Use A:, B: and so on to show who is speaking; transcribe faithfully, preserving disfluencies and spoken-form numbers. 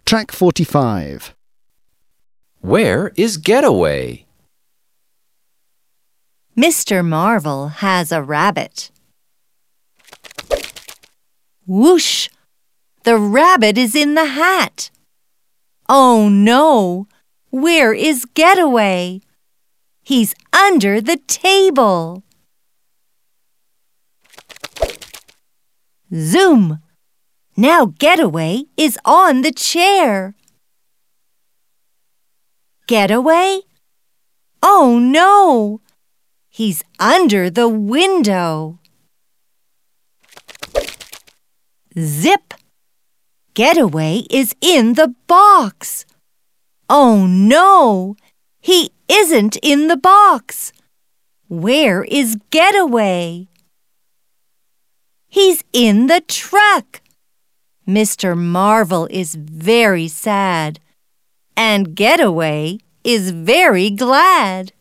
A: Track forty-five.
B: Where is Getaway?
C: Mister Marvel has a rabbit. Whoosh! The rabbit is in the hat. Oh no! Where is Getaway? He's under the table. Zoom! Now Getaway is on the chair. Getaway? Oh no! He's under the window. Zip! Getaway is in the box. Oh no! He isn't in the box. Where is Getaway? He's in the truck. Mister Marvel is very sad, and Getaway is very glad.